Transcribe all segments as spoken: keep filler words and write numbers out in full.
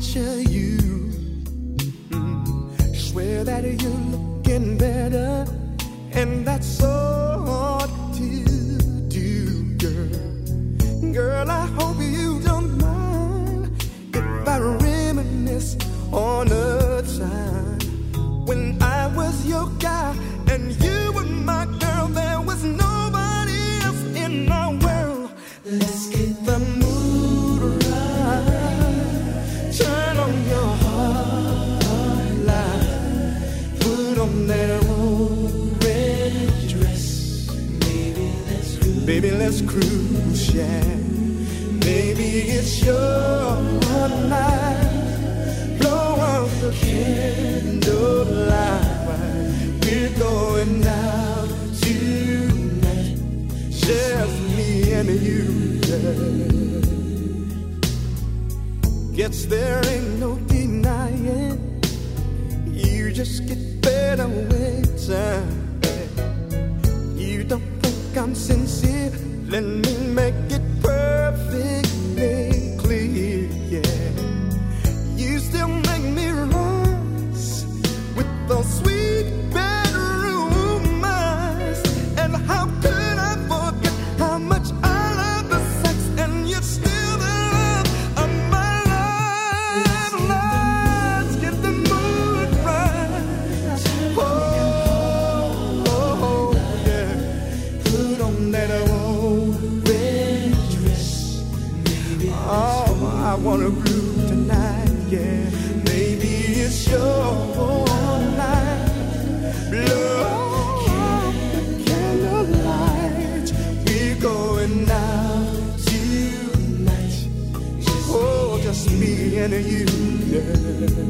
picture you. Mm. Swear that you're looking better, and that's so hard to do, girl. Girl, I hope you don't mind if I reminisce on a time when I was your guy and you were my girl. There was nobody else in our world. Let's get the mood right. Turn on your heart light. Put on that old red dress. Baby, let's cruise. Baby, let's cruise, yeah. Baby, it's your night. Blow out the candlelight. We're going out tonight. Just me and you, yeah. Guess there ain't no denying. You just get better with time. You don't think I'm sincere? Let me make it perfectly clear, yeah. You still make me rise with those sweet bedroom eyes. And how could I forget how much I love the sex? And you're still the love of my life. Let's get the mood right. Oh, oh, oh, yeah. Put on that old red dress. Oh, I wanna groove tonight, yeah. Maybe it's your night. Blow out the candlelight. We're going out tonight. Oh, just me and you, yeah.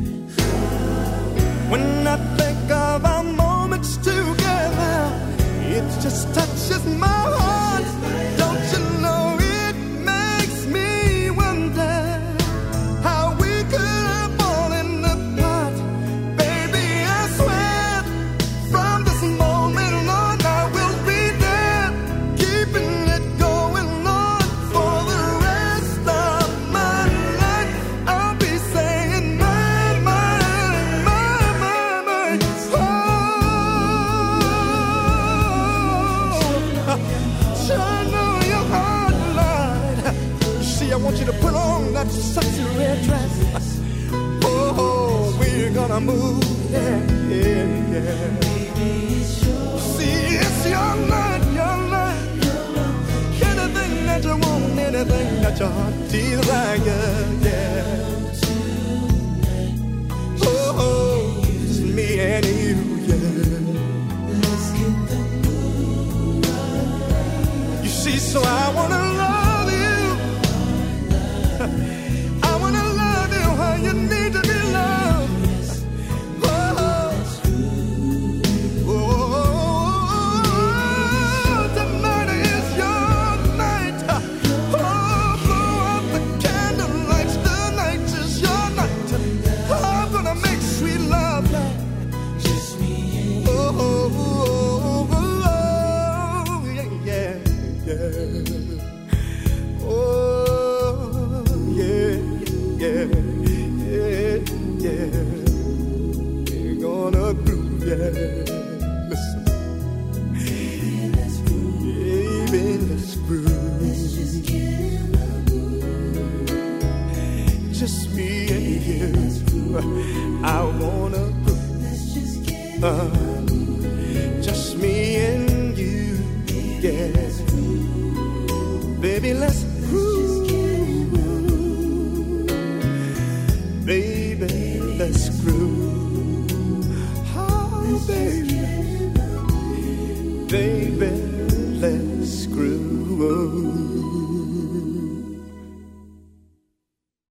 When I think of our moments together, it just touches my heart. Don't you know it makes me wonder how we could have fallen apart. Baby, I swear from this moment on I will be there, keeping it going on for the rest of my life. I'll be saying my, my, my, my, my. Oh, shine on your heart light. You see, I want you to put on that sexy red dress. Oh, we're gonna move, yeah, yeah, yeah. See, it's your night, your night. Anything that you want, anything that your heart desires, yeah. Oh, oh, it's me and you, yeah. You see, so I wanna love you. I wanna love you how you need to be loved. Oh, oh, oh, tonight is your night. Oh, blow out the candlelights. Tonight is your night. I'm gonna make sweet love. Oh, oh, oh, oh, oh, yeah, yeah, yeah. Oh, yeah, yeah, yeah, yeah. We're gonna groove, yeah. Listen, baby, let's groove. Just me and you. I wanna groove. Uh, just me and you, yeah. Baby, let's groove. Baby, let's groove. Oh, baby, baby, let's groove.